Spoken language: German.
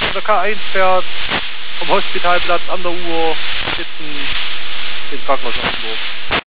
der K1 fährt vom Hospitalplatz an der Uhr Richtung den Krankenhaus Offenburg.